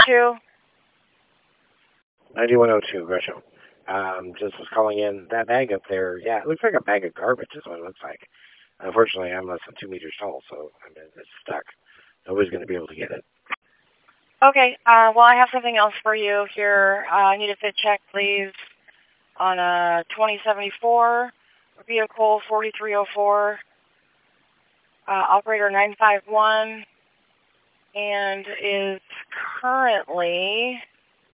9102. 9102, Gresham. Just was calling in. That bag up there, yeah, it looks like a bag of garbage is what it looks like. Unfortunately, I'm less than 2 meters tall, so I mean, it's stuck. Nobody's going to be able to get it. Okay, well, I have something else for you here. I need a fit check, please, on a 2074 vehicle 4304, operator 951, and is currently